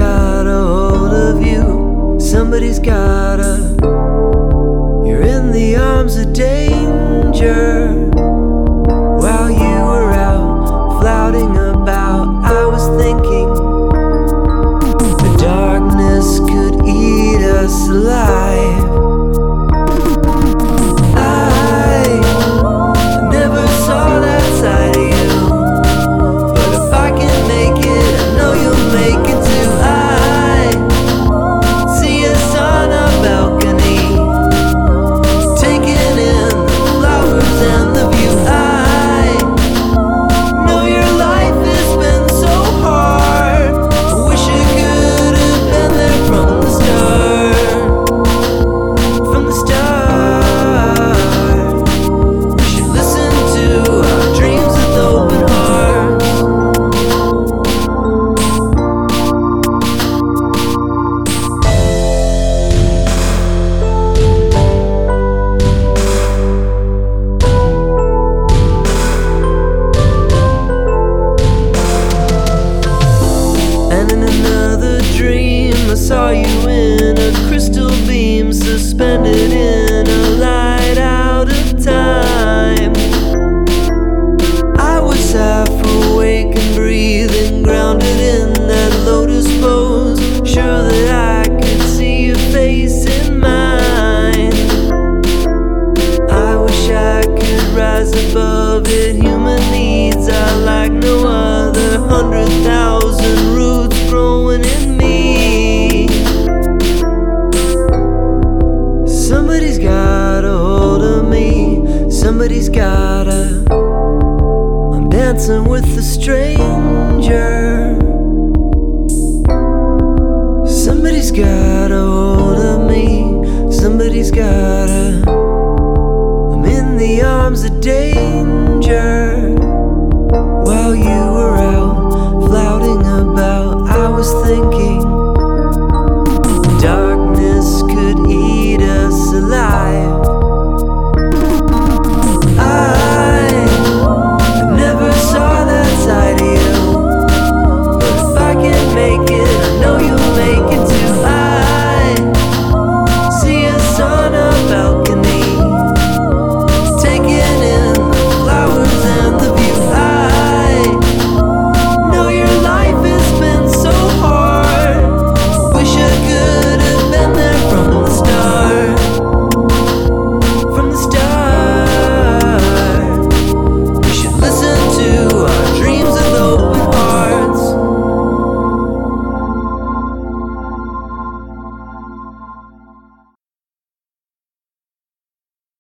got a hold of you. Somebody's gotta. You're in the arms of danger. While you were out flouting about, I was thinking the darkness could eat us alive. I never saw that side of you, but if I can make it, I know you'll make it too. I see us on a balcony, taking in the flowers and the view. I know your life has been so hard. I wish I could have been there from the start. From the start, we should listen to our dreams with open hearts. And in another dream, I saw you in a crystal beam, suspended in a light out of time. I was half awake and breathing, grounded in that lotus pose, sure that I could see your face in mine. I wish I could rise above it. Human needs are like no other. 100,000 roots growing in me. Somebody's got a hold of me. Somebody's gotta. I'm dancing with a stranger. Somebody's got